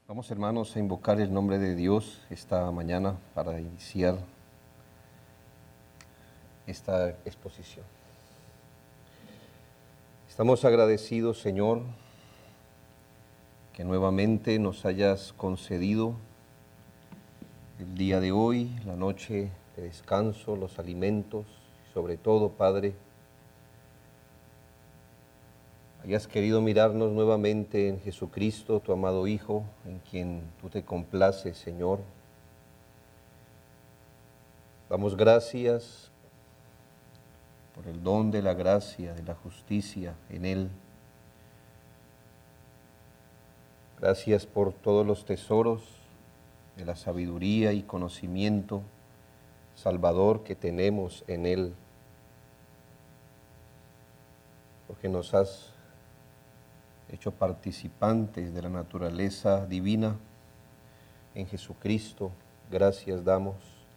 Vamos, hermanos, a invocar el nombre de Dios esta mañana para iniciar esta exposición. Estamos agradecidos, Señor, que nuevamente nos hayas concedido el día de hoy, la noche de descanso, los alimentos, y sobre todo, Padre, hayas querido mirarnos nuevamente en Jesucristo, tu amado Hijo, en quien tú te complaces, Señor. Damos gracias por el don de la gracia, de la justicia en Él. Gracias por todos los tesoros de la sabiduría y conocimiento salvador que tenemos en Él, porque nos has hecho participantes de la naturaleza divina en Jesucristo. Gracias damos.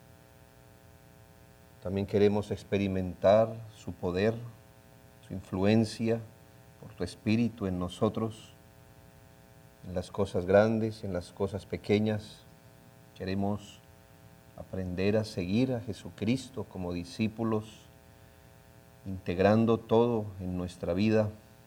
También queremos experimentar su poder, su influencia por tu Espíritu en nosotros, en las cosas grandes, en las cosas pequeñas. Queremos aprender a seguir a Jesucristo como discípulos, integrando todo en nuestra vida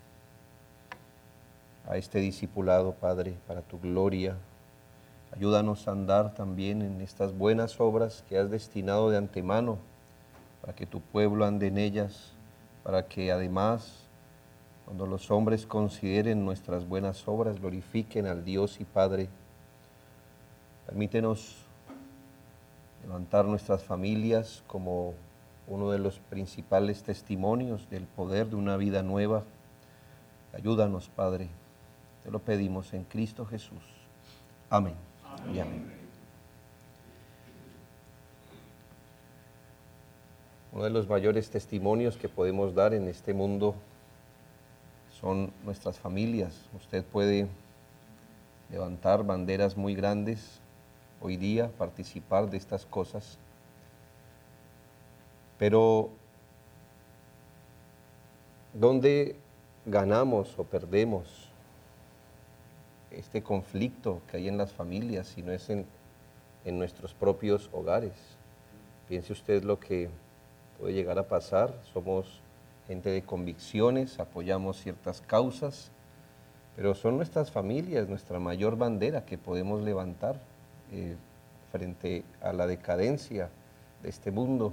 a este discipulado, Padre, para tu gloria. Ayúdanos a andar también en estas buenas obras que has destinado de antemano, para que tu pueblo ande en ellas, para que además, cuando los hombres consideren nuestras buenas obras, glorifiquen al Dios y Padre. Permítenos levantar nuestras familias como uno de los principales testimonios del poder de una vida nueva. Ayúdanos, Padre. Te lo pedimos en Cristo Jesús. Amén. Amén. Y amén. Uno de los mayores testimonios que podemos dar en este mundo son nuestras familias. Usted puede levantar banderas muy grandes hoy día, participar de estas cosas, pero ¿dónde ganamos o perdemos este conflicto que hay en las familias si no es en nuestros propios hogares? Piense usted lo que puede llegar a pasar. Somos gente de convicciones, apoyamos ciertas causas, pero son nuestras familias nuestra mayor bandera que podemos levantar frente a la decadencia de este mundo.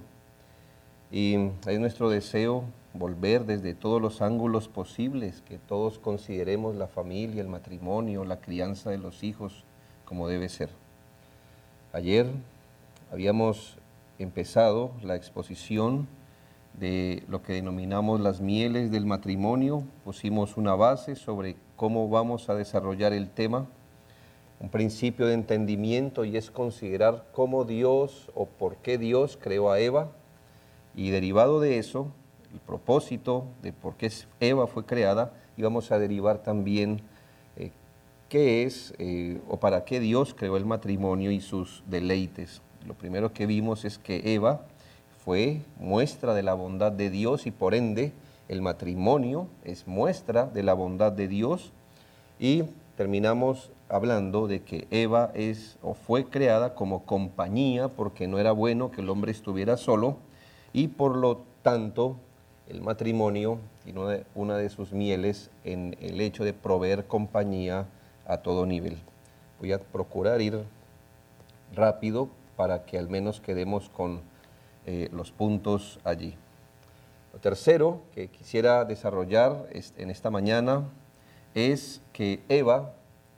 Y es nuestro deseo volver desde todos los ángulos posibles, que todos consideremos la familia, el matrimonio, la crianza de los hijos como debe ser. Ayer habíamos empezado la exposición de lo que denominamos las mieles del matrimonio. Pusimos una base sobre cómo vamos a desarrollar el tema, un principio de entendimiento, y es considerar cómo Dios o por qué Dios creó a Eva, y derivado de eso, el propósito de por qué Eva fue creada, y vamos a derivar también qué es o para qué Dios creó el matrimonio y sus deleites. Lo primero que vimos es que Eva fue muestra de la bondad de Dios y por ende el matrimonio es muestra de la bondad de Dios, y terminamos hablando de que Eva es o fue creada como compañía porque no era bueno que el hombre estuviera solo, y por lo tanto el matrimonio tiene una de sus mieles en el hecho de proveer compañía a todo nivel. Voy a procurar ir rápido para que al menos quedemos con los puntos allí. Lo tercero que quisiera desarrollar en esta mañana es que Eva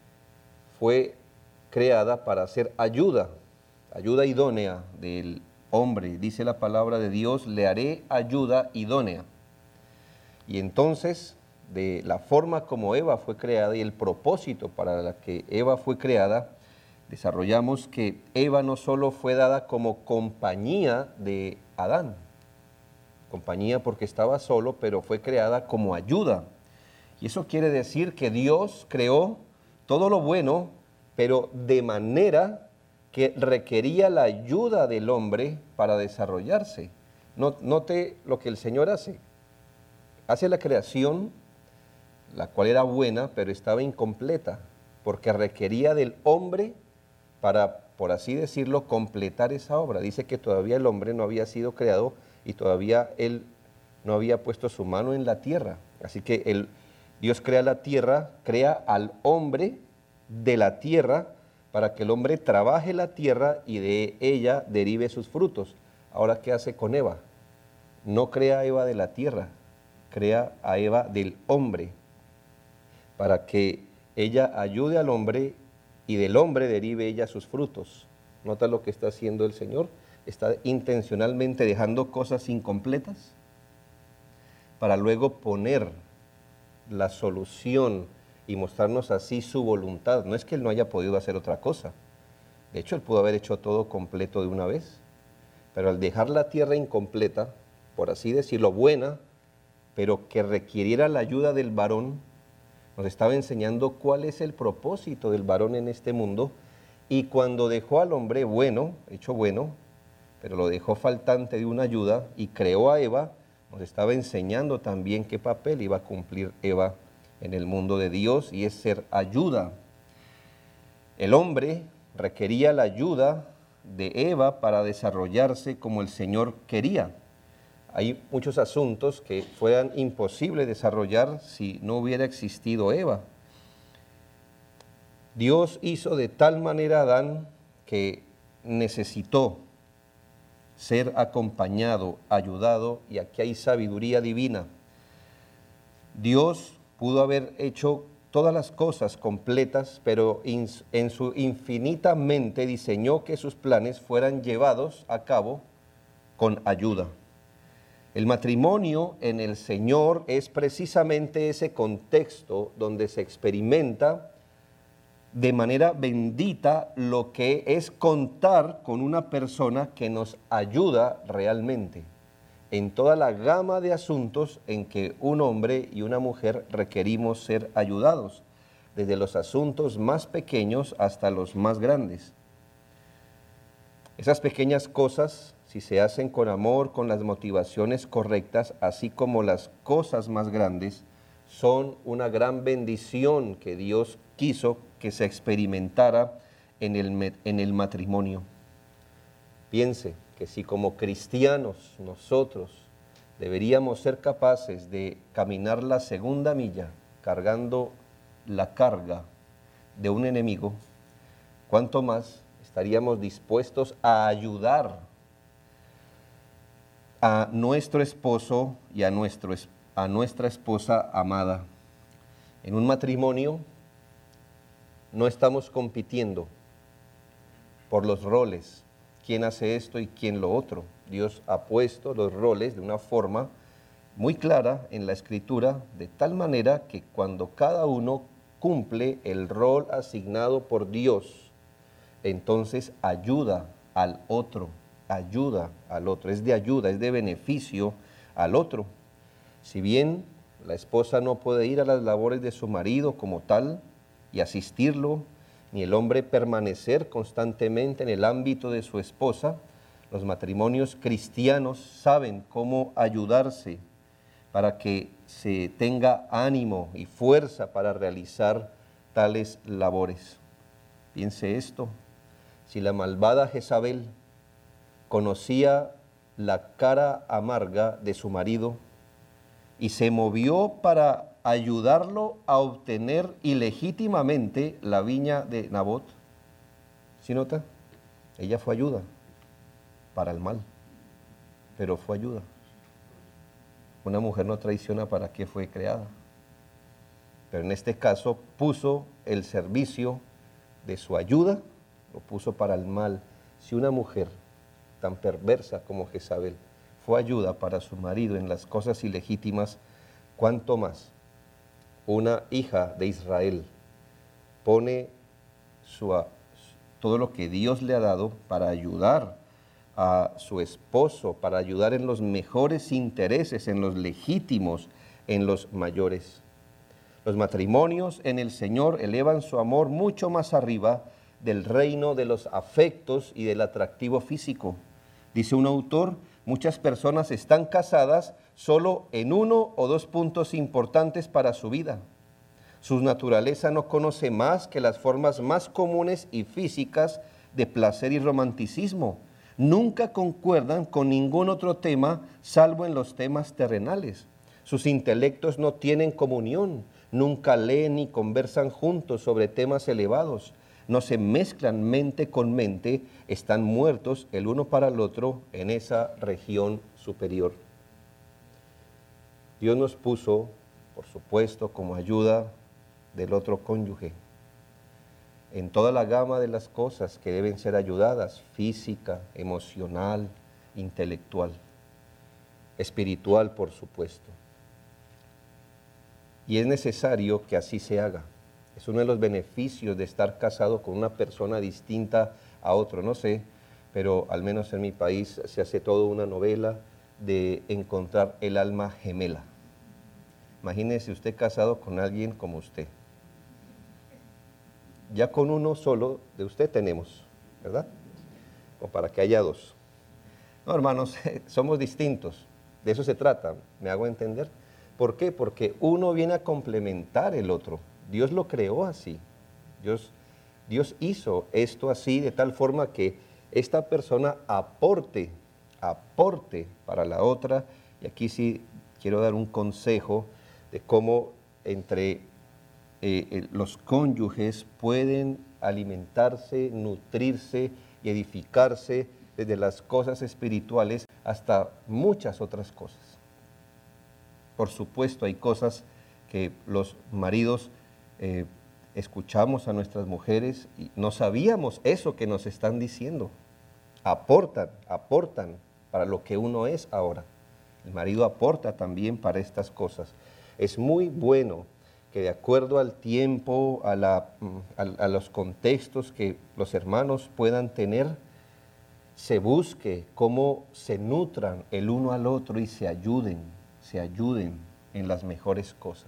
fue creada para ser ayuda idónea del hombre. Dice la palabra de Dios: le haré ayuda idónea. Y entonces, de la forma como Eva fue creada y el propósito para la que Eva fue creada, desarrollamos que Eva no solo fue dada como compañía de Adán, compañía porque estaba solo, pero fue creada como ayuda. Y eso quiere decir que Dios creó todo lo bueno, pero de manera que requería la ayuda del hombre para desarrollarse. Note lo que el Señor hace. Hace la creación, la cual era buena, pero estaba incompleta. porque requería del hombre para, por así decirlo, completar esa obra. Dice que todavía el hombre no había sido creado y todavía él no había puesto su mano en la tierra. Así que Dios crea la tierra, crea al hombre de la tierra para que el hombre trabaje la tierra y de ella derive sus frutos. Ahora, ¿qué hace con Eva? No crea a Eva de la tierra, crea a Eva del hombre, para que ella ayude al hombre y del hombre derive ella sus frutos. ¿Nota lo que está haciendo el Señor? Está intencionalmente dejando cosas incompletas para luego poner la solución y mostrarnos así su voluntad. No es que Él no haya podido hacer otra cosa. De hecho, Él pudo haber hecho todo completo de una vez. Pero al dejar la tierra incompleta, por así decirlo, buena, pero que requiriera la ayuda del varón, nos estaba enseñando cuál es el propósito del varón en este mundo. Y cuando dejó al hombre bueno, hecho bueno, pero lo dejó faltante de una ayuda y creó a Eva, nos estaba enseñando también qué papel iba a cumplir Eva en el mundo de Dios, y es ser ayuda. El hombre requería la ayuda de Eva para desarrollarse como el Señor quería. Hay muchos asuntos que fueran imposibles desarrollar si no hubiera existido Eva. Dios hizo de tal manera a Adán que necesitó ser acompañado, ayudado, y aquí hay sabiduría divina. Dios pudo haber hecho todas las cosas completas, pero en su infinita mente diseñó que sus planes fueran llevados a cabo con ayuda. El matrimonio en el Señor es precisamente ese contexto donde se experimenta de manera bendita lo que es contar con una persona que nos ayuda realmente en toda la gama de asuntos en que un hombre y una mujer requerimos ser ayudados, desde los asuntos más pequeños hasta los más grandes. Esas pequeñas cosas, si se hacen con amor, con las motivaciones correctas, así como las cosas más grandes, son una gran bendición que Dios quiso que se experimentara en el matrimonio. Piense que si como cristianos nosotros deberíamos ser capaces de caminar la segunda milla cargando la carga de un enemigo, ¿cuánto más estaríamos dispuestos a ayudar a nuestro esposo y a nuestra esposa amada? En un matrimonio no estamos compitiendo por los roles, quién hace esto y quién lo otro. Dios ha puesto los roles de una forma muy clara en la Escritura, de tal manera que cuando cada uno cumple el rol asignado por Dios, entonces ayuda al otro, es de ayuda, es de beneficio al otro. Si bien la esposa no puede ir a las labores de su marido como tal y asistirlo, ni el hombre permanecer constantemente en el ámbito de su esposa, los matrimonios cristianos saben cómo ayudarse para que se tenga ánimo y fuerza para realizar tales labores. Piense esto: si la malvada Jezabel conocía la cara amarga de su marido y se movió para ayudarlo a obtener ilegítimamente la viña de Nabot, ¿sí nota? Ella fue ayuda para el mal, pero fue ayuda. Una mujer no traiciona para qué fue creada, pero en este caso puso el servicio de su ayuda, lo puso para el mal. Si una mujer tan perversa como Jezabel fue ayuda para su marido en las cosas ilegítimas, ¿cuánto más una hija de Israel pone todo lo que Dios le ha dado para ayudar a su esposo, para ayudar en los mejores intereses, en los legítimos, en los mayores? Los matrimonios en el Señor elevan su amor mucho más arriba del reino de los afectos y del atractivo físico. Dice un autor: muchas personas están casadas solo en uno o dos puntos importantes para su vida. Su naturaleza no conoce más que las formas más comunes y físicas de placer y romanticismo. Nunca concuerdan con ningún otro tema salvo en los temas terrenales. Sus intelectos no tienen comunión, nunca leen ni conversan juntos sobre temas elevados. No se mezclan mente con mente, están muertos el uno para el otro en esa región superior. Dios nos puso, por supuesto, como ayuda del otro cónyuge, en toda la gama de las cosas que deben ser ayudadas, física, emocional, intelectual, espiritual, por supuesto. Y es necesario que así se haga. Es uno de los beneficios de estar casado con una persona distinta a otro. No sé, pero al menos en mi país se hace toda una novela de encontrar el alma gemela. Imagínese usted casado con alguien como usted. Ya con uno solo de usted tenemos, ¿verdad? O para que haya dos. No, hermanos, somos distintos. De eso se trata, ¿me hago entender? ¿Por qué? Porque uno viene a complementar el otro. Dios lo creó así. Dios hizo esto así de tal forma que esta persona aporte para la otra. Y aquí sí quiero dar un consejo de cómo entre los cónyuges pueden alimentarse, nutrirse y edificarse desde las cosas espirituales hasta muchas otras cosas. Por supuesto, hay cosas que los maridos escuchamos a nuestras mujeres y no sabíamos eso que nos están diciendo. Aportan para lo que uno es ahora. El marido aporta también para estas cosas. Es muy bueno que de acuerdo al tiempo, a los contextos que los hermanos puedan tener, se busque cómo se nutran el uno al otro y se ayuden en las mejores cosas.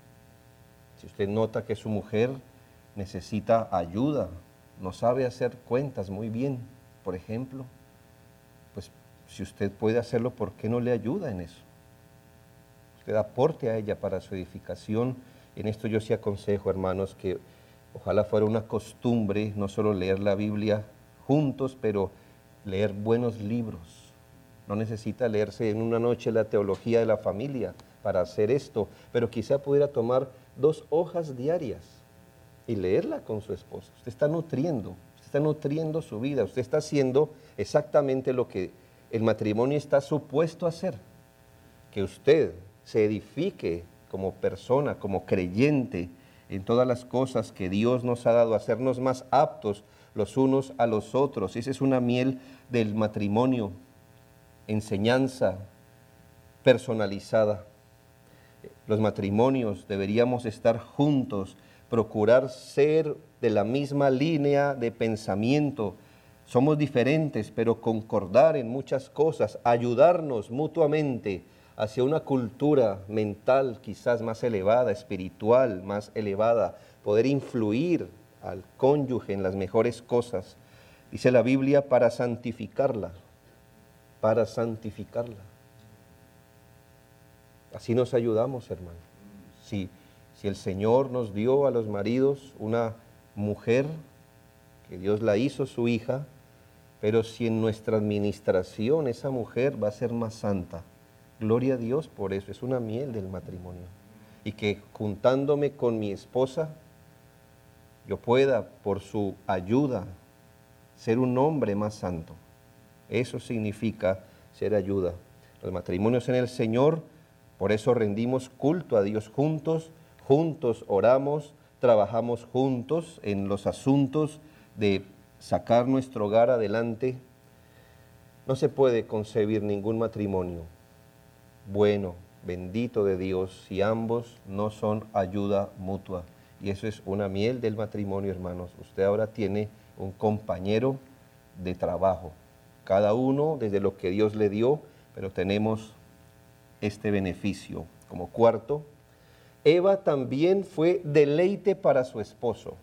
Si usted nota que su mujer necesita ayuda, no sabe hacer cuentas muy bien, por ejemplo, pues si usted puede hacerlo, ¿por qué no le ayuda en eso? Usted aporte a ella para su edificación. En esto yo sí aconsejo, hermanos, que ojalá fuera una costumbre no solo leer la Biblia juntos, pero leer buenos libros. No necesita leerse en una noche la teología de la familia para hacer esto, pero quizá pudiera tomar 2 hojas diarias y leerla con su esposo. Usted está nutriendo su vida, usted está haciendo exactamente lo que el matrimonio está supuesto a hacer, que usted se edifique como persona, como creyente en todas las cosas que Dios nos ha dado, hacernos más aptos los unos a los otros. Esa es una miel del matrimonio, enseñanza personalizada. Los matrimonios deberíamos estar juntos, procurar ser de la misma línea de pensamiento. Somos diferentes, pero concordar en muchas cosas, ayudarnos mutuamente hacia una cultura mental quizás más elevada, espiritual más elevada, poder influir al cónyuge en las mejores cosas. Dice la Biblia, para santificarla. Así nos ayudamos, hermano. Si el Señor nos dio a los maridos una mujer, que Dios la hizo su hija, pero si en nuestra administración esa mujer va a ser más santa, gloria a Dios por eso, es una miel del matrimonio. Y que juntándome con mi esposa, yo pueda, por su ayuda, ser un hombre más santo. Eso significa ser ayuda. Los matrimonios en el Señor, por eso rendimos culto a Dios juntos oramos, trabajamos juntos en los asuntos de sacar nuestro hogar adelante. No se puede concebir ningún matrimonio bueno, bendito de Dios, si ambos no son ayuda mutua. Y eso es una miel del matrimonio, hermanos. Usted ahora tiene un compañero de trabajo, cada uno desde lo que Dios le dio, pero tenemos este beneficio. Como cuarto, Eva también fue deleite para su esposo,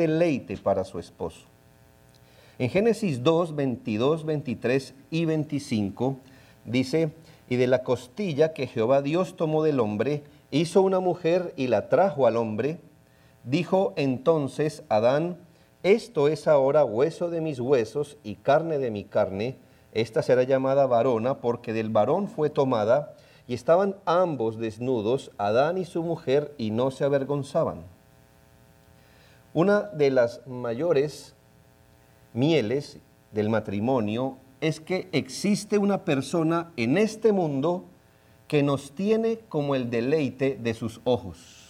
En Génesis 2, 22, 23 y 25 dice, y de la costilla que Jehová Dios tomó del hombre, hizo una mujer y la trajo al hombre, Dijo entonces Adán: esto es ahora hueso de mis huesos y carne de mi carne. Esta será llamada varona, porque del varón fue tomada. Y estaban ambos desnudos, Adán y su mujer, y no se avergonzaban. Una de las mayores mieles del matrimonio es que existe una persona en este mundo que nos tiene como el deleite de sus ojos.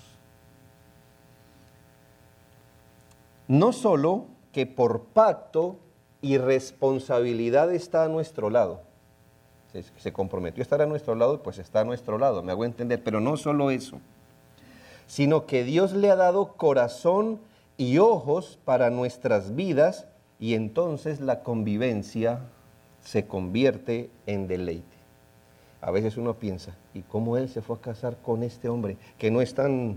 No solo que por pacto y responsabilidad está a nuestro lado, se comprometió a estar a nuestro lado, pues está a nuestro lado, me hago entender, pero no solo eso, sino que Dios le ha dado corazón y ojos para nuestras vidas, y entonces la convivencia se convierte en deleite. A veces uno piensa, ¿y cómo él se fue a casar con este hombre que no es tan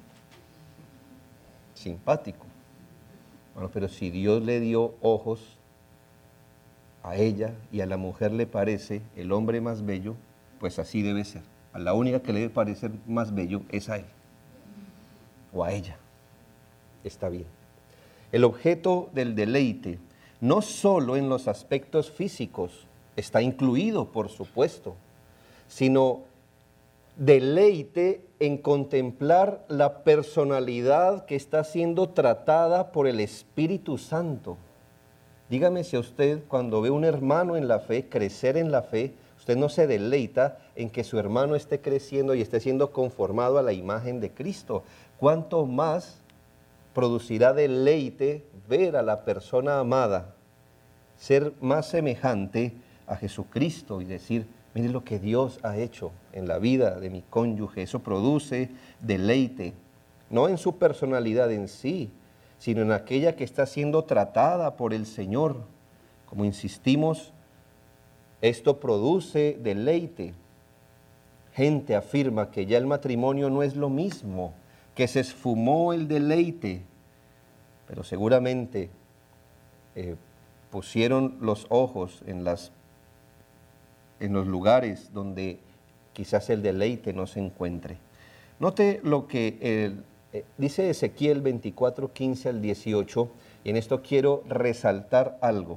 simpático? Bueno, pero si Dios le dio ojos a ella y a la mujer le parece el hombre más bello, pues así debe ser. A la única que le debe parecer más bello es a él o a ella. Está bien. El objeto del deleite, no solo en los aspectos físicos, está incluido, por supuesto, sino deleite en contemplar la personalidad que está siendo tratada por el Espíritu Santo. Dígame si a usted, cuando ve un hermano en la fe, crecer en la fe, usted no se deleita en que su hermano esté creciendo y esté siendo conformado a la imagen de Cristo. ¿Cuánto más producirá deleite ver a la persona amada ser más semejante a Jesucristo y decir: mire lo que Dios ha hecho en la vida de mi cónyuge? Eso produce deleite, no en su personalidad en sí, sino en aquella que está siendo tratada por el Señor. Como insistimos, esto produce deleite. Gente afirma que ya el matrimonio no es lo mismo, que se esfumó el deleite, pero seguramente pusieron los ojos en los lugares donde quizás el deleite no se encuentre. Note lo que dice Ezequiel 24, 15 al 18, y en esto quiero resaltar algo.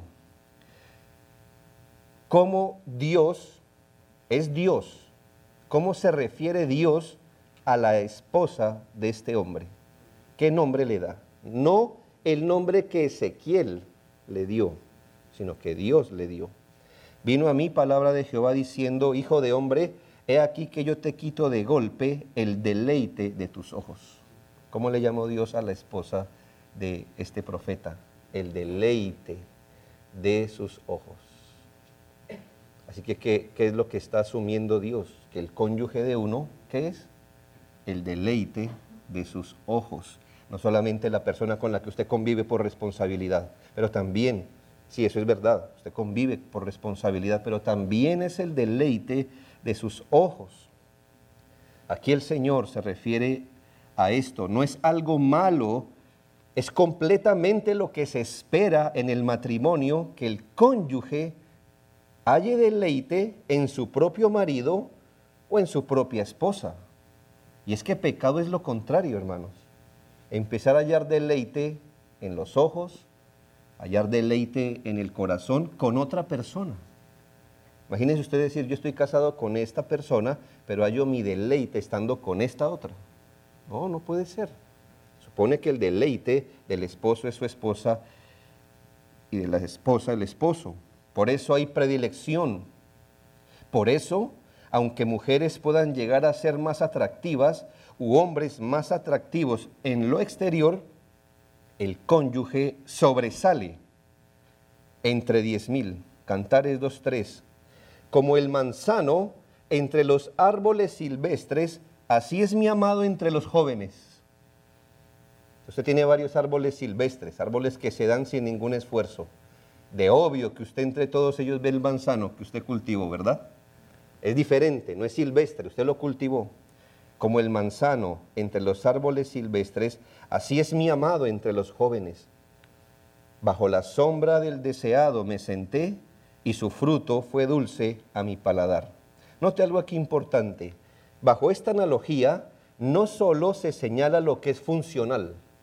Cómo Dios es Dios, cómo se refiere Dios a la esposa de este hombre. ¿Qué nombre le da? No el nombre que Ezequiel le dio, sino que Dios le dio. Vino a mí palabra de Jehová diciendo: hijo de hombre, he aquí que yo te quito de golpe el deleite de tus ojos. ¿Cómo le llamó Dios a la esposa de este profeta? El deleite de sus ojos. Así que, ¿qué es lo que está asumiendo Dios? Que el cónyuge de uno, ¿qué es? El deleite de sus ojos. No solamente la persona con la que usted convive por responsabilidad, pero también, sí, eso es verdad, usted convive por responsabilidad, pero también es el deleite de sus ojos. Aquí el Señor se refiere a esto, no es algo malo, es completamente lo que se espera en el matrimonio, que el cónyuge halle deleite en su propio marido o en su propia esposa. Y es que pecado es lo contrario, hermanos. Empezar a hallar deleite en los ojos, hallar deleite en el corazón con otra persona. Imagínense usted decir: yo estoy casado con esta persona, pero hallo mi deleite estando con esta otra. No, no puede ser. Supone que el deleite del esposo es su esposa y de la esposa el esposo. Por eso hay predilección. Por eso, aunque mujeres puedan llegar a ser más atractivas u hombres más atractivos en lo exterior, el cónyuge sobresale entre 10,000. Cantares 2:3. Como el manzano entre los árboles silvestres, así es mi amado entre los jóvenes. Usted tiene varios árboles silvestres, árboles que se dan sin ningún esfuerzo. De obvio que usted entre todos ellos ve el manzano que usted cultivó, ¿verdad? Es diferente, no es silvestre, usted lo cultivó. Como el manzano entre los árboles silvestres, así es mi amado entre los jóvenes. Bajo la sombra del deseado me senté, y su fruto fue dulce a mi paladar. Note algo aquí importante. Bajo esta analogía, no solo se señala lo que es funcional.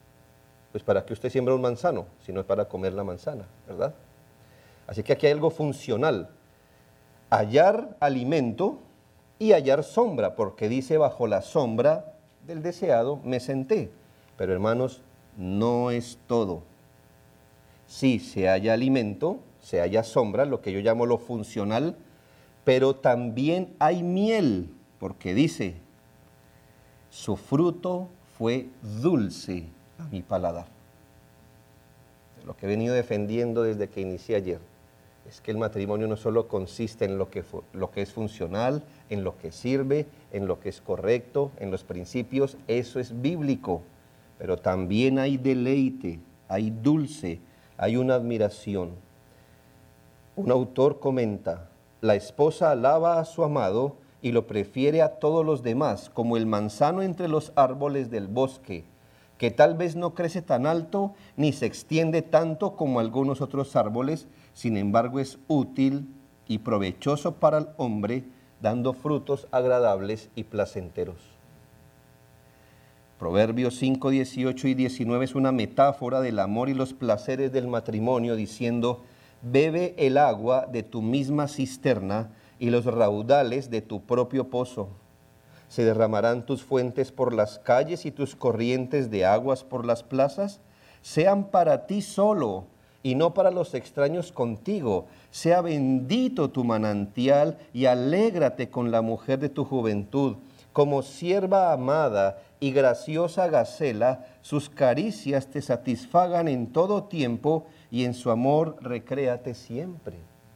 Pues ¿para qué usted siembra un manzano? Si no es para comer la manzana, ¿verdad? Así que aquí hay algo funcional. Hallar alimento y hallar sombra, porque dice bajo la sombra del deseado me senté. Pero hermanos, no es todo. Sí, se halla alimento, se halla sombra, lo que yo llamo lo funcional, pero también hay miel, porque dice, su fruto fue dulce a mi paladar. Lo que he venido defendiendo desde que inicié ayer es que el matrimonio no solo consiste en lo que es funcional, en lo que sirve, en lo que es correcto, en los principios, eso es bíblico, pero también hay deleite, hay dulce, hay una admiración. Un autor comenta, la esposa alaba a su amado y lo prefiere a todos los demás, como el manzano entre los árboles del bosque, que tal vez no crece tan alto ni se extiende tanto como algunos otros árboles, sin embargo es útil y provechoso para el hombre, dando frutos agradables y placenteros. Proverbios 5, 18 y 19 es una metáfora del amor y los placeres del matrimonio, diciendo, bebe el agua de tu misma cisterna y los raudales de tu propio pozo. ¿Se derramarán tus fuentes por las calles y tus corrientes de aguas por las plazas? Sean para ti solo y no para los extraños contigo. Sea bendito tu manantial y alégrate con la mujer de tu juventud. Como sierva amada y graciosa gacela, sus caricias te satisfagan en todo tiempo y en su amor recréate siempre.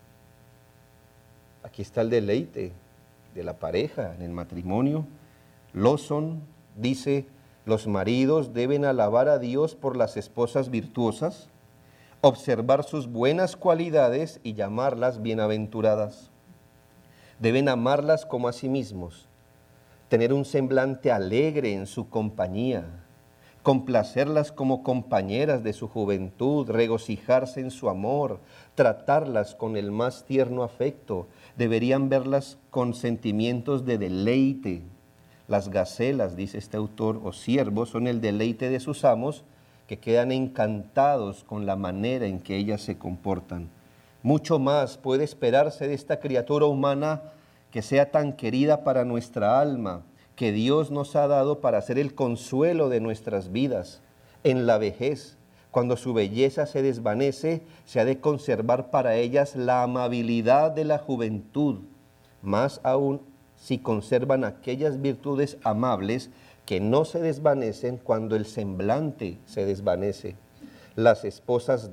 Aquí está el deleite de la pareja en el matrimonio. Lawson dice, los maridos deben alabar a Dios por las esposas virtuosas, observar sus buenas cualidades y llamarlas bienaventuradas. Deben amarlas como a sí mismos, tener un semblante alegre en su compañía, complacerlas como compañeras de su juventud, regocijarse en su amor, tratarlas con el más tierno afecto. Deberían verlas con sentimientos de deleite. Las gacelas, dice este autor, o siervos, son el deleite de sus amos, que quedan encantados con la manera en que ellas se comportan. Mucho más puede esperarse de esta criatura humana que sea tan querida para nuestra alma, que Dios nos ha dado para ser el consuelo de nuestras vidas. En la vejez, cuando su belleza se desvanece, se ha de conservar para ellas la amabilidad de la juventud, más aún si conservan aquellas virtudes amables que no se desvanecen cuando el semblante se desvanece. Las esposas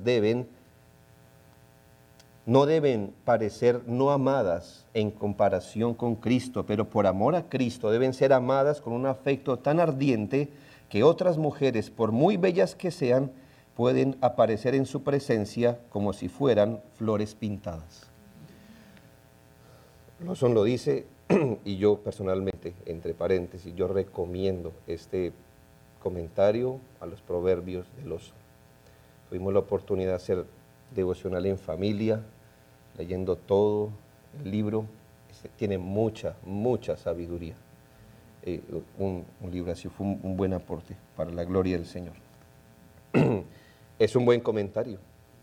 no deben parecer no amadas en comparación con Cristo, pero por amor a Cristo deben ser amadas con un afecto tan ardiente que otras mujeres, por muy bellas que sean, pueden aparecer en su presencia como si fueran flores pintadas. Lawson lo dice, y yo personalmente, entre paréntesis, yo recomiendo este comentario a los proverbios de Lawson. Tuvimos la oportunidad de hacer devocional en familia, leyendo todo el libro. Tiene mucha sabiduría. Un libro así fue un buen aporte para la gloria del Señor. Es un buen comentario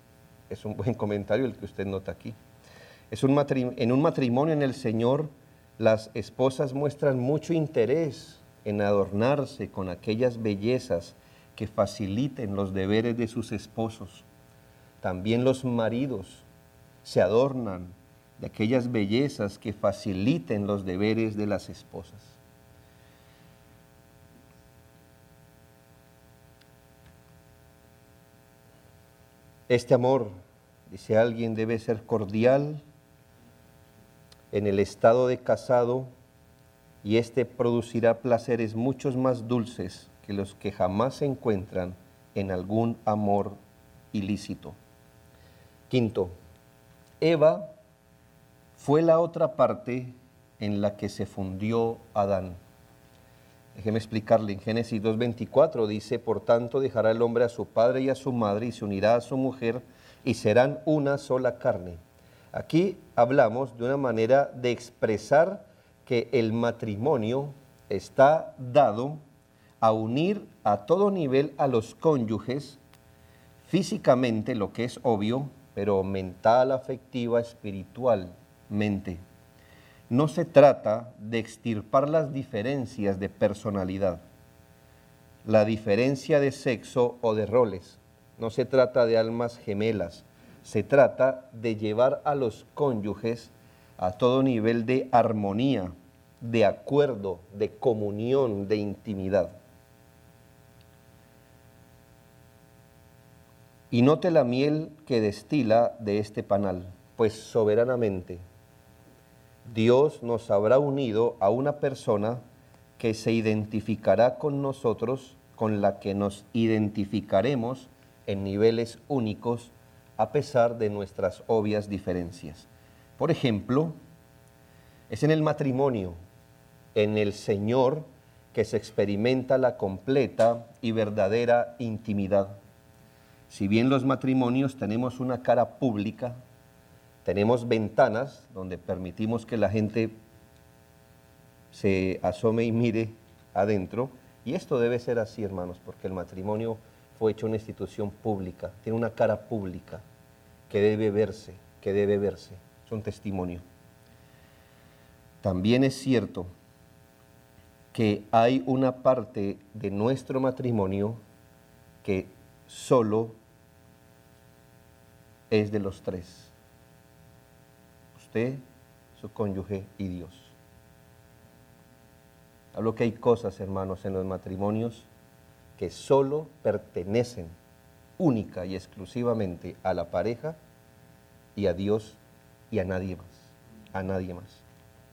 el que usted nota aquí. En un matrimonio en el Señor, las esposas muestran mucho interés en adornarse con aquellas bellezas que faciliten los deberes de sus esposos. También los maridos se adornan de aquellas bellezas que faciliten los deberes de las esposas. Este amor, dice alguien, debe ser cordial en el estado de casado, y este producirá placeres muchos más dulces que los que jamás se encuentran en algún amor ilícito. Quinto, Eva fue la otra parte en la que se fundió Adán. Déjeme explicarle, en Génesis 2:24 dice, por tanto dejará el hombre a su padre y a su madre y se unirá a su mujer y serán una sola carne. Aquí hablamos de una manera de expresar que el matrimonio está dado a unir a todo nivel a los cónyuges, físicamente, lo que es obvio, pero mental, afectiva, espiritualmente. No se trata de extirpar las diferencias de personalidad, la diferencia de sexo o de roles. No se trata de almas gemelas, se trata de llevar a los cónyuges a todo nivel de armonía, de acuerdo, de comunión, de intimidad. Y note la miel que destila de este panal, pues soberanamente Dios nos habrá unido a una persona que se identificará con nosotros, con la que nos identificaremos en niveles únicos a pesar de nuestras obvias diferencias. Por ejemplo, es en el matrimonio, en el Señor, que se experimenta la completa y verdadera intimidad. Si bien los matrimonios tenemos una cara pública, tenemos ventanas donde permitimos que la gente se asome y mire adentro, y esto debe ser así, hermanos, porque el matrimonio fue hecho una institución pública, tiene una cara pública que debe verse, es un testimonio. También es cierto que hay una parte de nuestro matrimonio que solo es de los tres: usted, su cónyuge y Dios. Hablo que hay cosas, hermanos, en los matrimonios que solo pertenecen única y exclusivamente a la pareja y a Dios y a nadie más.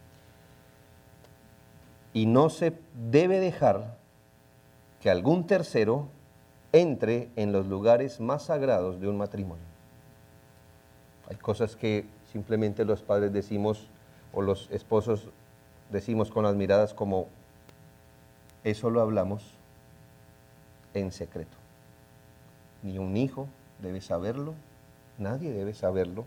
Y no se debe dejar que algún tercero entre en los lugares más sagrados de un matrimonio. Hay cosas que simplemente los padres decimos, o los esposos decimos con las miradas como: eso lo hablamos en secreto. Ni un hijo debe saberlo, nadie debe saberlo.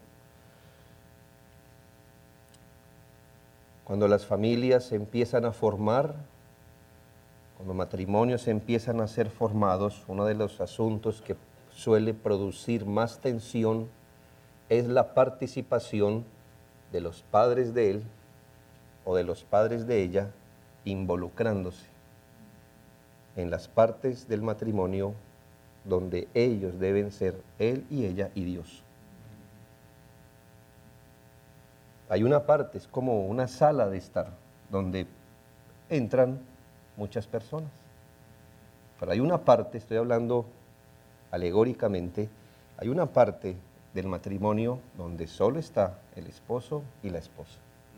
Cuando las familias se empiezan a formar, cuando matrimonios empiezan a ser formados, uno de los asuntos que suele producir más tensión es la participación de los padres de él o de los padres de ella involucrándose en las partes del matrimonio donde ellos deben ser él y ella y Dios. Hay una parte, es como una sala de estar, donde entran muchas personas. Pero hay una parte, estoy hablando alegóricamente, hay una parte del matrimonio donde solo está el esposo y la esposa.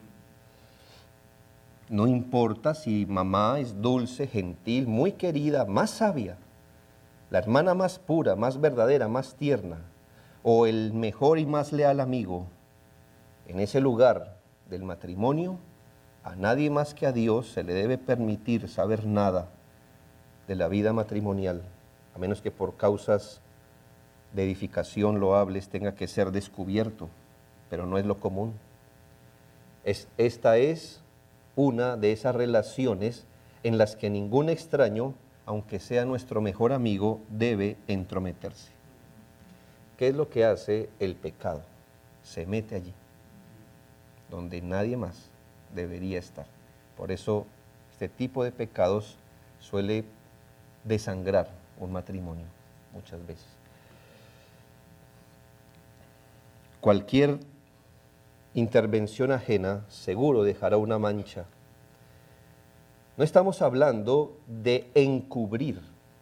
No importa si mamá es dulce, gentil, muy querida, más sabia, la hermana más pura, más verdadera, más tierna, o el mejor y más leal amigo, en ese lugar del matrimonio, a nadie más que a Dios se le debe permitir saber nada de la vida matrimonial, a menos que por causas de edificación loables tenga que ser descubierto, pero no es lo común. Esta es una de esas relaciones en las que ningún extraño, aunque sea nuestro mejor amigo, debe entrometerse. ¿Qué es lo que hace el pecado? Se mete allí, donde nadie más debería estar. Por eso este tipo de pecados suele desangrar un matrimonio muchas veces. Cualquier intervención ajena seguro dejará una mancha. No estamos hablando de encubrir.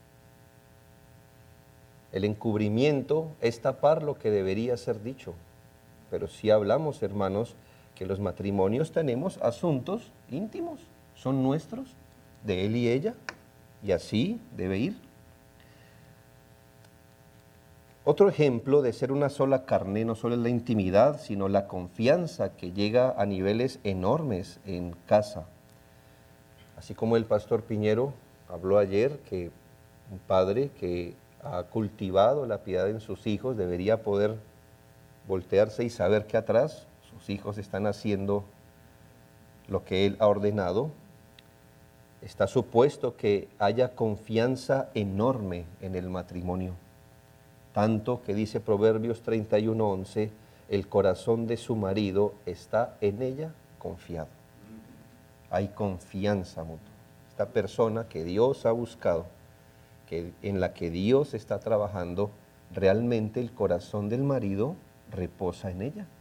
El encubrimiento es tapar lo que debería ser dicho. Pero sí hablamos, hermanos, que los matrimonios tenemos asuntos íntimos, son nuestros, de él y ella, y así debe ir. Otro ejemplo de ser una sola carne no solo es la intimidad, sino la confianza que llega a niveles enormes en casa. Así como el pastor Piñero habló ayer, que un padre que ha cultivado la piedad en sus hijos debería poder voltearse y saber que atrás sus hijos están haciendo lo que él ha ordenado. está supuesto que haya confianza enorme en el matrimonio. Tanto que dice Proverbios 31:11, el corazón de su marido está en ella confiado. Hay confianza mutua. Esta persona que Dios ha buscado, en la que Dios está trabajando, realmente el corazón del marido reposa en ella.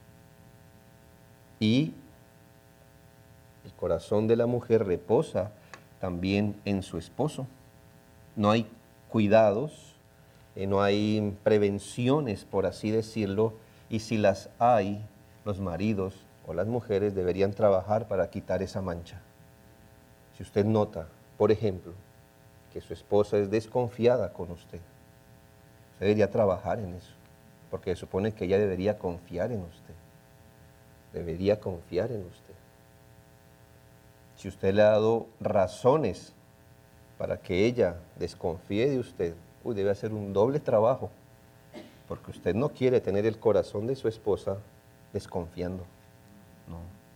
Y el corazón de la mujer reposa también en su esposo. No hay cuidados, no hay prevenciones, por así decirlo, y si las hay, los maridos o las mujeres deberían trabajar para quitar esa mancha. Si usted nota, por ejemplo, que su esposa es desconfiada con usted debería trabajar en eso, porque se supone que ella debería confiar en usted. Debería confiar en usted. Si usted le ha dado razones para que ella desconfíe de usted, debe hacer un doble trabajo, porque usted no quiere tener el corazón de su esposa desconfiando. No.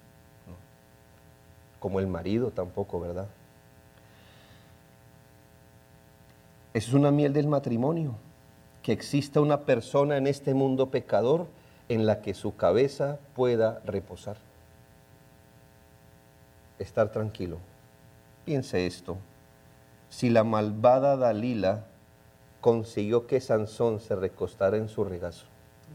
Como el marido tampoco, ¿verdad? Eso es una miel del matrimonio, que exista una persona en este mundo pecador en la que su cabeza pueda reposar. Estar tranquilo. Piense esto. Si la malvada Dalila consiguió que Sansón se recostara en su regazo,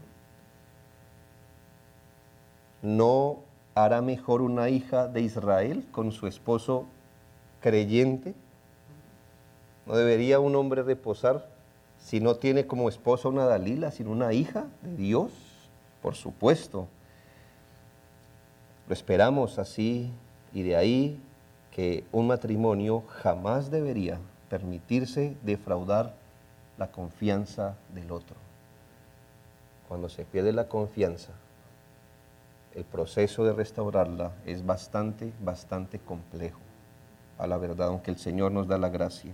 ¿no hará mejor una hija de Israel con su esposo creyente? ¿No debería un hombre reposar si no tiene como esposa una Dalila, sino una hija de Dios? Por supuesto. Lo esperamos así, y de ahí que un matrimonio jamás debería permitirse defraudar la confianza del otro. Cuando se pierde la confianza, el proceso de restaurarla es bastante complejo, a la verdad, aunque el Señor nos da la gracia.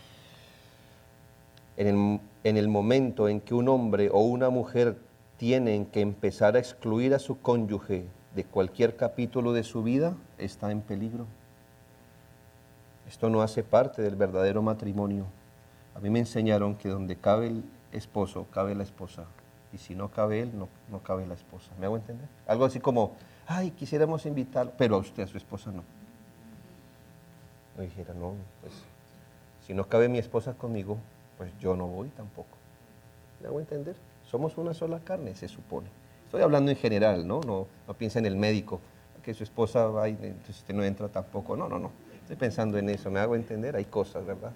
En el momento en que un hombre o una mujer tienen que empezar a excluir a su cónyuge de cualquier capítulo de su vida, está en peligro. Esto no hace parte del verdadero matrimonio. A mí me enseñaron que donde cabe el esposo, cabe la esposa. Y si no cabe él, no cabe la esposa. ¿Me hago entender? Algo así como, quisiéramos invitarlo, pero a usted, a su esposa no. Yo dijera, no, pues, si no cabe mi esposa conmigo, pues yo no voy tampoco. ¿Me hago entender? Somos una sola carne, se supone. Estoy hablando en general, ¿no? No piensa en el médico, que su esposa va y entonces usted no entra tampoco. No. Estoy pensando en eso, ¿me hago entender? Hay cosas, ¿verdad?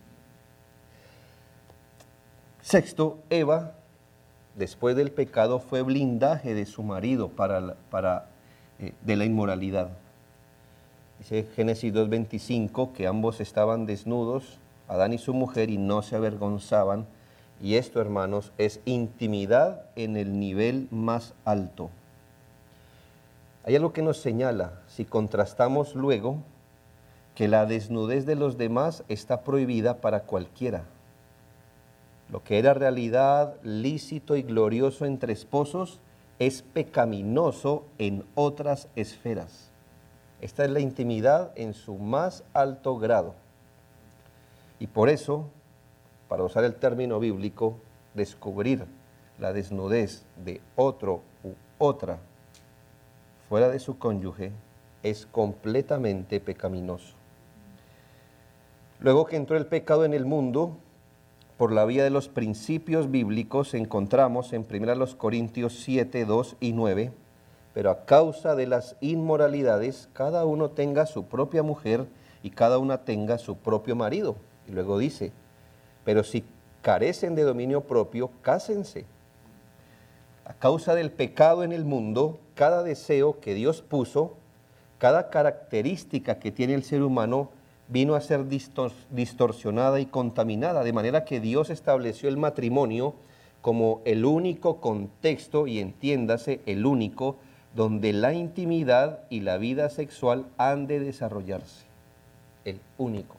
Sexto, Eva, después del pecado, fue blindaje de su marido de la inmoralidad. Dice Génesis 2:25 que ambos estaban desnudos, Adán y su mujer, y no se avergonzaban. Y esto, hermanos, es intimidad en el nivel más alto. Hay algo que nos señala, si contrastamos luego, que la desnudez de los demás está prohibida para cualquiera. Lo que era realidad, lícito y glorioso entre esposos, es pecaminoso en otras esferas. Esta es la intimidad en su más alto grado. Y por eso, para usar el término bíblico, descubrir la desnudez de otro u otra fuera de su cónyuge es completamente pecaminoso. Luego que entró el pecado en el mundo, por la vía de los principios bíblicos, encontramos en 1 Corintios 7, 2 y 9, pero a causa de las inmoralidades, cada uno tenga su propia mujer y cada una tenga su propio marido. Y luego dice, pero si carecen de dominio propio, cásense. A causa del pecado en el mundo, cada deseo que Dios puso, cada característica que tiene el ser humano, vino a ser distorsionada y contaminada, de manera que Dios estableció el matrimonio como el único contexto, y entiéndase, el único, donde la intimidad y la vida sexual han de desarrollarse. El único.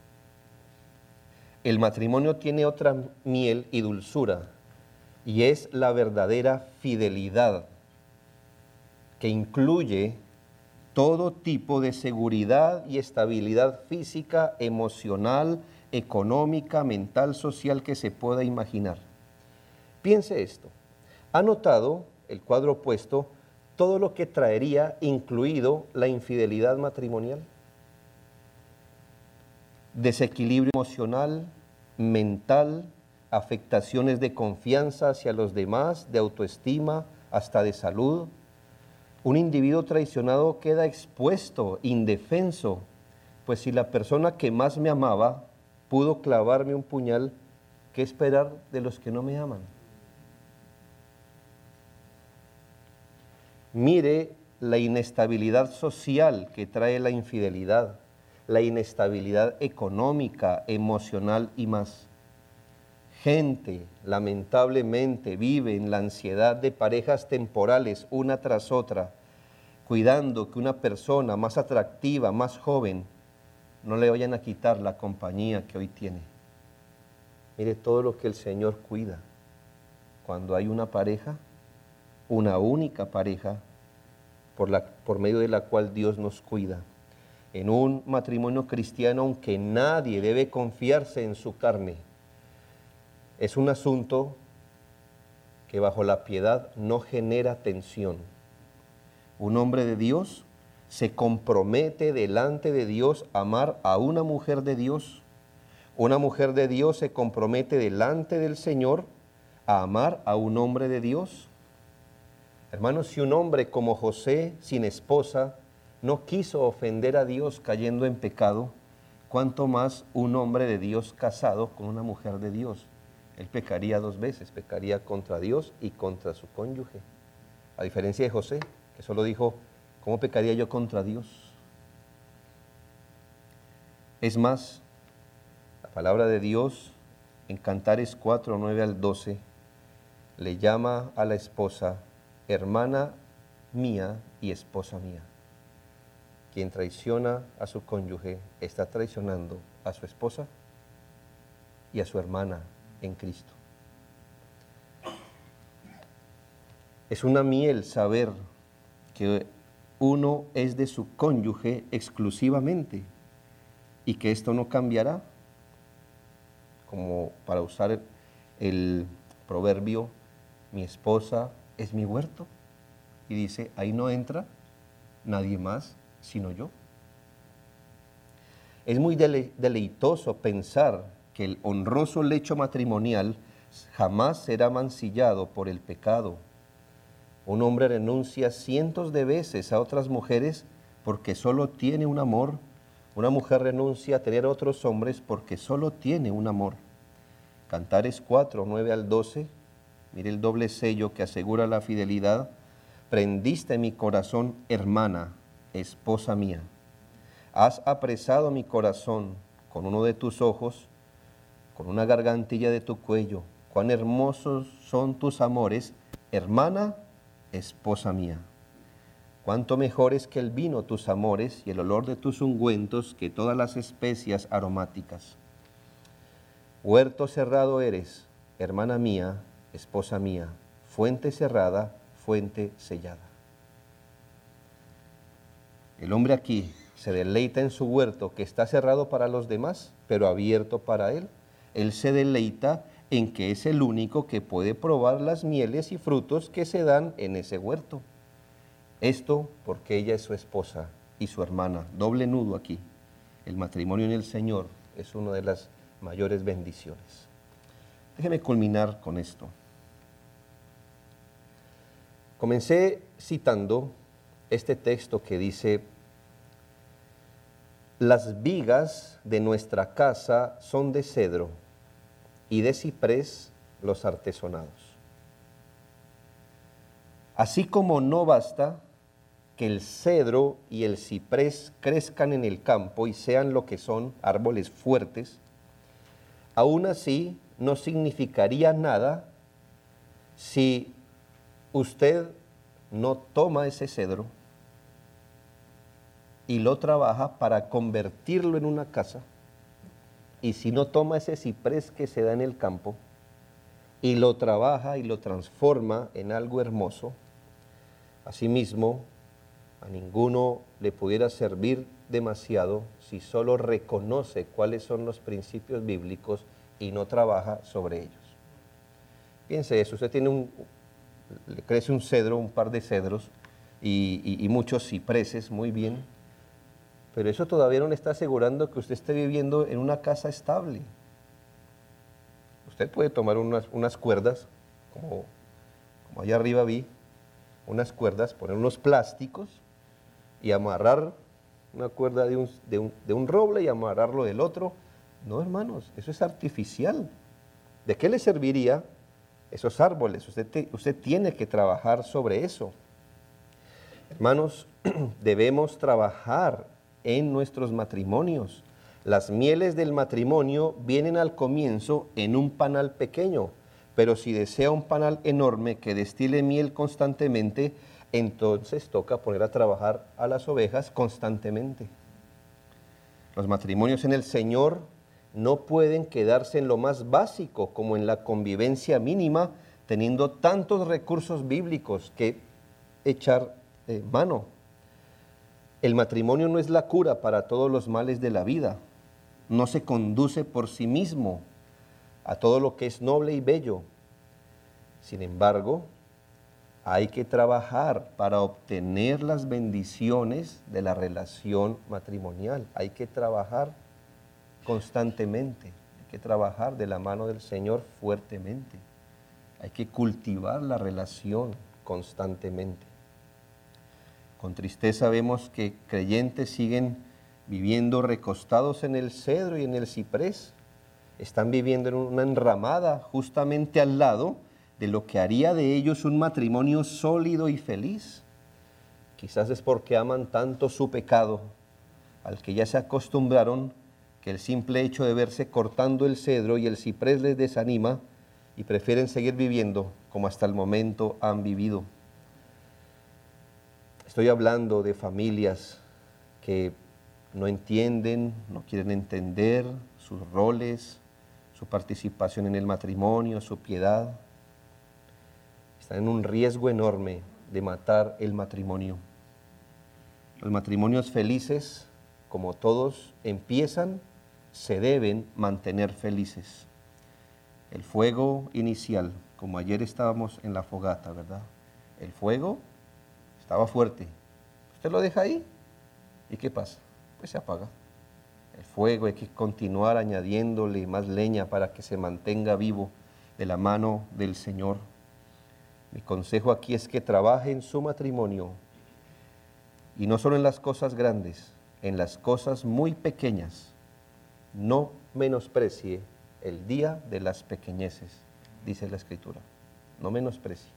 El matrimonio tiene otra miel y dulzura, y es la verdadera fidelidad, que incluye todo tipo de seguridad y estabilidad física, emocional, económica, mental, social que se pueda imaginar. Piense esto. ¿Ha notado el cuadro opuesto todo lo que traería incluido la infidelidad matrimonial? Desequilibrio emocional, mental, afectaciones de confianza hacia los demás, de autoestima, hasta de salud. Un individuo traicionado queda expuesto, indefenso, pues si la persona que más me amaba pudo clavarme un puñal, ¿qué esperar de los que no me aman? Mire la inestabilidad social que trae la infidelidad, la inestabilidad económica, emocional y más. Gente, lamentablemente, vive en la ansiedad de parejas temporales una tras otra, cuidando que una persona más atractiva, más joven, no le vayan a quitar la compañía que hoy tiene. Mire todo lo que el Señor cuida. Cuando hay una pareja, una única pareja, por medio de la cual Dios nos cuida. En un matrimonio cristiano, aunque nadie debe confiarse en su carne, es un asunto que bajo la piedad no genera tensión. Un hombre de Dios se compromete delante de Dios a amar a una mujer de Dios. Una mujer de Dios se compromete delante del Señor a amar a un hombre de Dios. Hermanos, si un hombre como José, sin esposa, no quiso ofender a Dios cayendo en pecado, ¿cuánto más un hombre de Dios casado con una mujer de Dios? Él pecaría dos veces, pecaría contra Dios y contra su cónyuge. A diferencia de José, que solo dijo, ¿cómo pecaría yo contra Dios? Es más, la palabra de Dios en Cantares 4, 9 al 12, le llama a la esposa hermana mía y esposa mía. Quien traiciona a su cónyuge está traicionando a su esposa y a su hermana en Cristo. Es una miel saber que uno es de su cónyuge exclusivamente y que esto no cambiará, como para usar el proverbio, mi esposa es mi huerto, y dice, ahí no entra nadie más sino yo. Es muy deleitoso pensar que el honroso lecho matrimonial jamás será mancillado por el pecado. Un hombre renuncia cientos de veces a otras mujeres porque solo tiene un amor. Una mujer renuncia a tener otros hombres porque solo tiene un amor. Cantares 4, 9 al 12, mire el doble sello que asegura la fidelidad. Prendiste mi corazón, hermana, esposa mía. Has apresado mi corazón con uno de tus ojos, con una gargantilla de tu cuello. Cuán hermosos son tus amores, hermana, esposa mía. Cuánto mejores que el vino tus amores y el olor de tus ungüentos que todas las especias aromáticas. Huerto cerrado eres, hermana mía, esposa mía, fuente cerrada, fuente sellada. El hombre aquí se deleita en su huerto que está cerrado para los demás, pero abierto para él. Él se deleita en que es el único que puede probar las mieles y frutos que se dan en ese huerto. Esto porque ella es su esposa y su hermana. Doble nudo aquí. El matrimonio en el Señor es una de las mayores bendiciones. Déjeme culminar con esto. Comencé citando este texto que dice, las vigas de nuestra casa son de cedro y de ciprés los artesonados. Así como no basta que el cedro y el ciprés crezcan en el campo y sean lo que son, árboles fuertes, aún así no significaría nada si usted no toma ese cedro y lo trabaja para convertirlo en una casa, y si no toma ese ciprés que se da en el campo y lo trabaja y lo transforma en algo hermoso, asimismo A ninguno le pudiera servir demasiado si solo reconoce cuáles son los principios bíblicos y no trabaja sobre ellos. Piense eso, usted le crece un cedro, un par de cedros y muchos cipreses, muy bien, pero eso todavía no le está asegurando que usted esté viviendo en una casa estable. Usted puede tomar unas cuerdas, como allá arriba vi, unas cuerdas, poner unos plásticos y amarrar una cuerda de un roble y amarrarlo del otro. No, hermanos, eso es artificial. ¿De qué le serviría esos árboles? Usted tiene que trabajar sobre eso. Hermanos, debemos trabajar en nuestros matrimonios. Las mieles del matrimonio vienen al comienzo en un panal pequeño, pero si desea un panal enorme que destile miel constantemente, entonces toca poner a trabajar a las ovejas constantemente. Los matrimonios en el Señor no pueden quedarse en lo más básico, como en la convivencia mínima, teniendo tantos recursos bíblicos que echar mano. El matrimonio no es la cura para todos los males de la vida. No se conduce por sí mismo a todo lo que es noble y bello. Sin embargo, hay que trabajar para obtener las bendiciones de la relación matrimonial. Hay que trabajar constantemente, hay que trabajar de la mano del Señor fuertemente. Hay que cultivar la relación constantemente. Con tristeza vemos que creyentes siguen viviendo recostados en el cedro y en el ciprés. Están viviendo en una enramada justamente al lado de lo que haría de ellos un matrimonio sólido y feliz. Quizás es porque aman tanto su pecado, al que ya se acostumbraron, que el simple hecho de verse cortando el cedro y el ciprés les desanima y prefieren seguir viviendo como hasta el momento han vivido. Estoy hablando de familias que no entienden, no quieren entender sus roles, su participación en el matrimonio, su piedad. Están en un riesgo enorme de matar el matrimonio. Los matrimonios felices, como todos empiezan, se deben mantener felices. El fuego inicial, como ayer estábamos en la fogata, ¿verdad? El fuego estaba fuerte. Usted lo deja ahí y ¿qué pasa? Pues se apaga. El fuego hay que continuar añadiéndole más leña para que se mantenga vivo de la mano del Señor. Mi consejo aquí es que trabaje en su matrimonio y no solo en las cosas grandes, en las cosas muy pequeñas. No menosprecie el día de las pequeñeces, dice la Escritura. No menosprecie.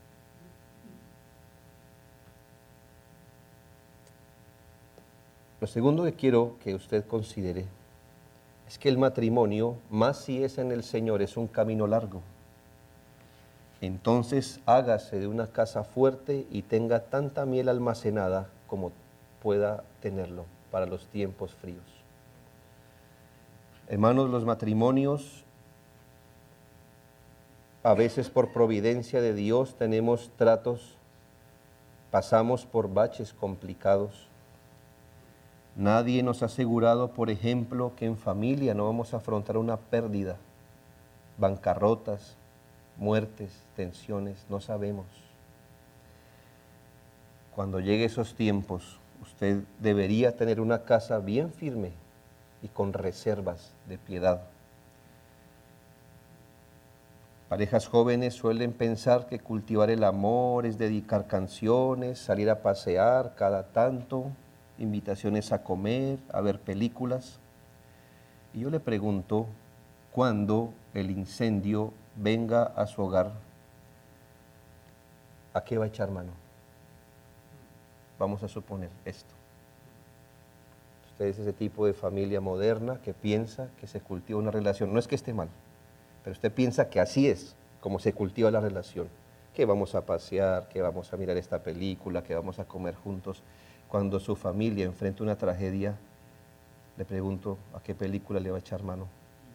Lo segundo que quiero que usted considere es que el matrimonio, más si es en el Señor, es un camino largo. Entonces hágase de una casa fuerte y tenga tanta miel almacenada como pueda tenerlo para los tiempos fríos. Hermanos, los matrimonios, a veces por providencia de Dios tenemos tratos, pasamos por baches complicados. Nadie nos ha asegurado, por ejemplo, que en familia no vamos a afrontar una pérdida, bancarrotas, muertes, tensiones, no sabemos. Cuando llegue esos tiempos, usted debería tener una casa bien firme y con reservas de piedad. Parejas jóvenes suelen pensar que cultivar el amor es dedicar canciones, salir a pasear cada tanto, invitaciones a comer, a ver películas. Y yo le pregunto, ¿cuándo el incendio venga a su hogar, ¿a qué va a echar mano? Vamos a suponer esto. Usted es ese tipo de familia moderna que piensa que se cultiva una relación. No es que esté mal, pero usted piensa que así es como se cultiva la relación. Que vamos a pasear, que vamos a mirar esta película, que vamos a comer juntos. Cuando su familia enfrenta una tragedia, le pregunto, ¿a qué película le va a echar mano?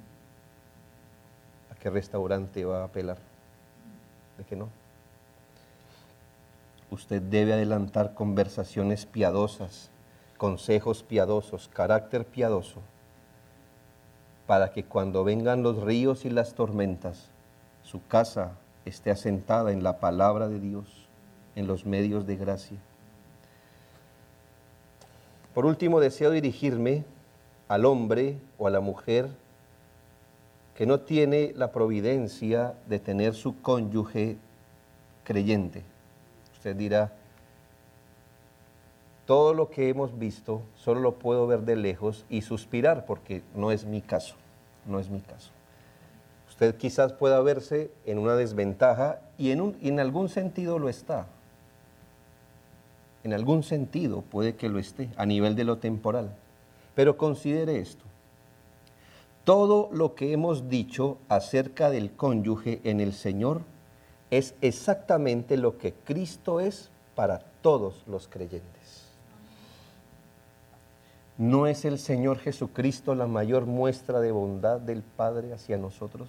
¿A qué restaurante va a apelar? ¿De qué no? usted debe adelantar conversaciones piadosas, consejos piadosos, carácter piadoso, para que cuando vengan los ríos y las tormentas, su casa esté asentada en la palabra de Dios, en los medios de gracia. Por último, deseo dirigirme al hombre o a la mujer que no tiene la providencia de tener su cónyuge creyente. Usted dirá, todo lo que hemos visto solo lo puedo ver de lejos y suspirar porque no es mi caso, no es mi caso. Usted quizás pueda verse en una desventaja y en algún sentido lo está. En algún sentido puede que lo esté a nivel de lo temporal. Pero considere esto. Todo lo que hemos dicho acerca del cónyuge en el Señor es exactamente lo que Cristo es para todos los creyentes. ¿No es el Señor Jesucristo la mayor muestra de bondad del Padre hacia nosotros?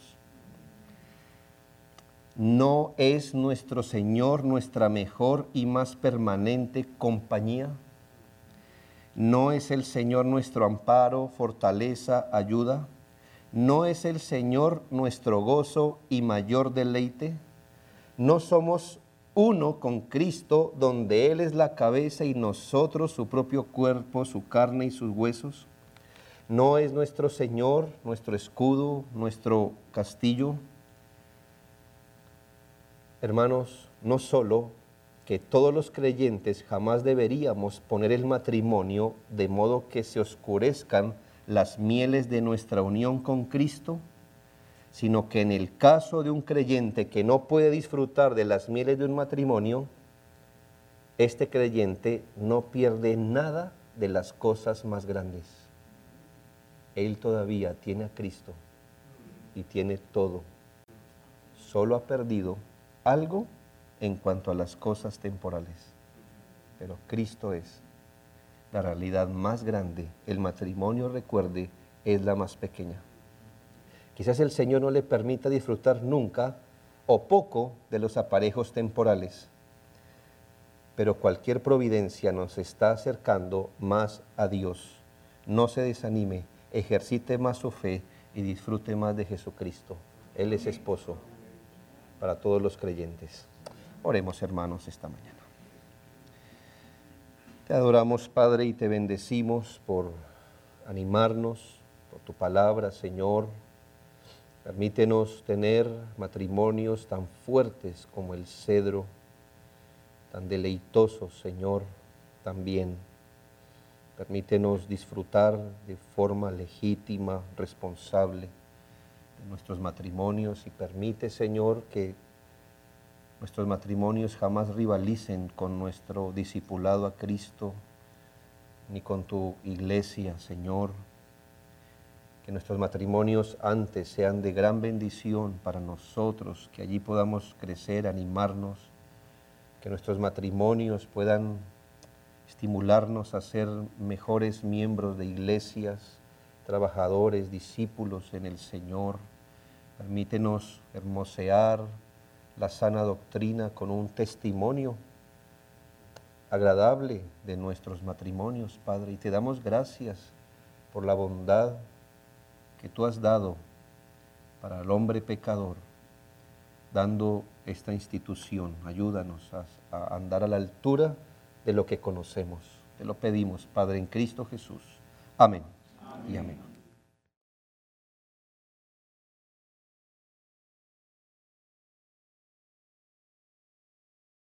¿No es nuestro Señor nuestra mejor y más permanente compañía? ¿No es el Señor nuestro amparo, fortaleza, ayuda? ¿No es el Señor nuestro gozo y mayor deleite? ¿No somos uno con Cristo, donde Él es la cabeza y nosotros su propio cuerpo, su carne y sus huesos? ¿No es nuestro Señor, nuestro escudo, nuestro castillo? Hermanos, no solo que todos los creyentes jamás deberíamos poner el matrimonio de modo que se oscurezcan las mieles de nuestra unión con Cristo, sino que en el caso de un creyente que no puede disfrutar de las mieles de un matrimonio, este creyente no pierde nada de las cosas más grandes. Él todavía tiene a Cristo y tiene todo. Solo ha perdido algo en cuanto a las cosas temporales, pero Cristo es la realidad más grande. El matrimonio, recuerde, es la más pequeña. Quizás el Señor no le permita disfrutar nunca o poco de los aparejos temporales, pero cualquier providencia nos está acercando más a Dios. No se desanime, ejercite más su fe y disfrute más de Jesucristo. Él es esposo para todos los creyentes. Oremos, hermanos, esta mañana. Te adoramos, Padre, y te bendecimos por animarnos, por tu palabra, Señor. Permítenos tener matrimonios tan fuertes como el cedro, tan deleitosos, Señor, también. Permítenos disfrutar de forma legítima, responsable de nuestros matrimonios y permite, Señor, que nuestros matrimonios jamás rivalicen con nuestro discipulado a Cristo, ni con tu iglesia, Señor. Que nuestros matrimonios antes sean de gran bendición para nosotros, que allí podamos crecer, animarnos, que nuestros matrimonios puedan estimularnos a ser mejores miembros de iglesias, trabajadores, discípulos en el Señor. Permítenos hermosear la sana doctrina con un testimonio agradable de nuestros matrimonios, Padre, y te damos gracias por la bondad que tú has dado para el hombre pecador, dando esta institución. Ayúdanos a andar a la altura de lo que conocemos. Te lo pedimos, Padre, en Cristo Jesús. Amén. Y amén.